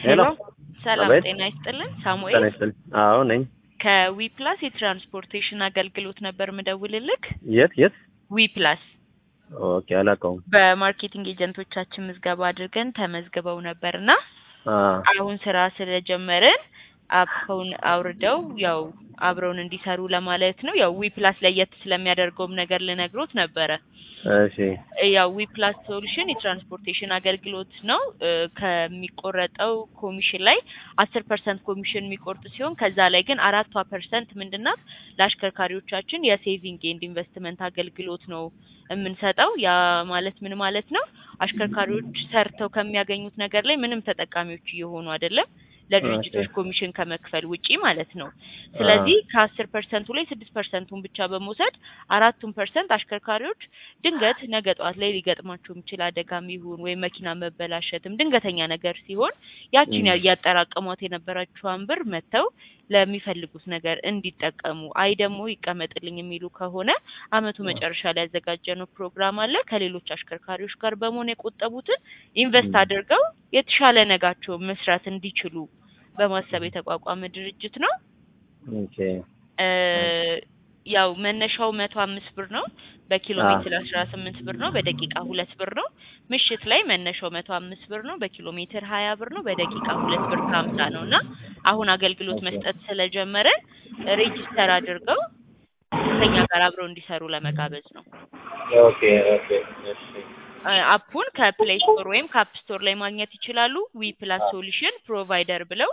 ሄሎ ሰላም አቤት ጤና ይስጥልን ሳሙኤል ጤና ይስጥልኝ። አዎ ነኝ። ከዊፕላስ የትራንስፖርቴሽን አገልግሎት ነበር ምደውልልክ። የት? ዊፕላስ ኦኬ አላውቀውም። በማርኬቲንግ ኤጀንቶቻችን ምዝገባ አድርገን ተመዝግበው ነበርና አ አሁን ስራ ስለጀመርን አፑን አውርደው ያው አብረውን እንዲሰሩ ለማለት ነው። ያው ዊፕላስ ለየት ስለሚያደርገውም ነገር ልነግሮት ነበረ። እሺ ያው ዊፕላስ ሶሉሽን የትራንስፖርቴሽን አገልግሎት ነው። ከሚቆረጠው ኮሚሽን ላይ 10% ኮሚሽን የሚቆርጥ ሲሆን ከዛ ላይ ግን 4% ምንድነው ለአሽከርካሪዎቻችን የሴቪንግ ኤንድ ኢንቨስትመንት አገልግሎት ነው የምንሰጠው። ያ ማለት ምን ማለት ነው? አሽከርካሪዎች ሰርተው ከሚያገኙት ነገር ላይ ምንም ተጠቃሚዎች እየሆኑ አይደለም፣ ለድርጅቶች ኮሚሽን ከመክፈል ውጪ ማለት ነው። ስለዚህ ከ10% ላይ 6%ን ብቻ በመውሰድ 4% አሽከርካሪዎች ድንገት ነገ ጧት ላይ ሊገጥማቸው የሚችል አደጋም ይሁን ወይ መኪና መበላሸትም ድንገተኛ ነገር ሲሆን ያቺን ያጠራቀሟት የነበረችውን ብር መተው ለሚፈልጉት ነገር እንዲጠቀሙ አይ ደግሞ ይቀመጥልኝ የሚሉ ከሆነ አመቱ መጨረሻ ላይ ያዘጋጀነው ፕሮግራም አለ። ከሌሎች አሽከርካሪዎች ጋር በመሆን የቆጠቡትን ኢንቨስት አድርገው የተሻለ ነጋቸው መስራት እንዲችሉ በማሰብ የተቋቋመ ድርጅት ነው። ኦኬ ያው መነሻው 105 ብር ነው። በኪሎ ሜትር 18 ብር ነው። በደቂቃ 2 ብር ነው። ምሽት ላይ መነሻው 105 ብር ነው። በኪሎ ሜትር 20 ብር ነው። በደቂቃ 2 ብር ከ50 ነውና አሁን አገልግሎት መስጠት ስለጀመረ ሬጂስተር አድርገው ከኛ ጋር አብረው እንዲሰሩ ለመጋበዝ ነው። ኦኬ እሺ አፑን ከፕሌይ ስቶር ወይም ከአፕ ስቶር ላይ ማግኘት ይችላሉ። ዊፕላስ ሶሉሽን ፕሮቫይደር ብለው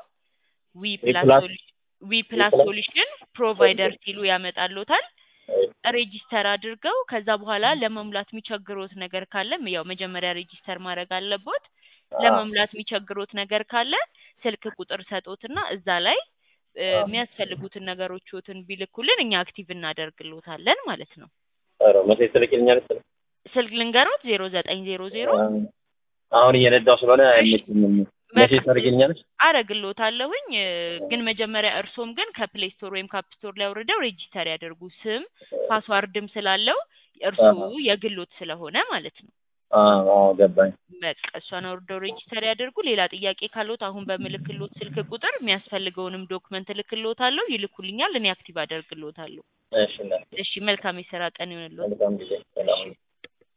ዊፕላስ ሶሉሽን ፕሮቫይደር ሲሉ ያመጣሉታል። ሬጂስተር አድርገው ከዛ በኋላ ለመሙላት የሚቸግሩት ነገር ካለም ያው መጀመሪያ ሬጂስተር ማድረግ አለበት። ለመሙላት የሚቸግሩት ነገር ካለ ስልክ ቁጥር ሰጡትና እዛ ላይ የሚያስፈልጉትን ነገሮችን ቢልኩልን እኛ አክቲቭ እናደርግልዎታለን ማለት ነው። አረ መቼ ትልክልኛለሽ? ስልክ ልንገሮት 0900 አሁን እየነዳው ስለሆነ አይመችኝም። መቼ ታደርግልኛለሽ? አረግልዎታለሁኝ። ግን መጀመሪያ እርሶም ግን ከፕሌይ ስቶር ወይም ከአፕ ስቶር ላይ አውርደው ሬጂስተር ያደርጉ። ስም ፓስዋርድም ስላለው እርሱ የግሎት ስለሆነ ማለት ነው። ገባኝ። በቃ እሷን አውርደው ሬጂስተር ያደርጉ። ሌላ ጥያቄ ካለዎት አሁን በምልክልዎት ስልክ ቁጥር የሚያስፈልገውንም ዶክመንት ልክልዎታለሁ፣ ይልኩልኛል፣ እኔ አክቲቭ አደርግልዎታለሁ። እሺ መልካም የሥራ ቀን ይሁንልዎት። መልካም ጊዜ። ሰላም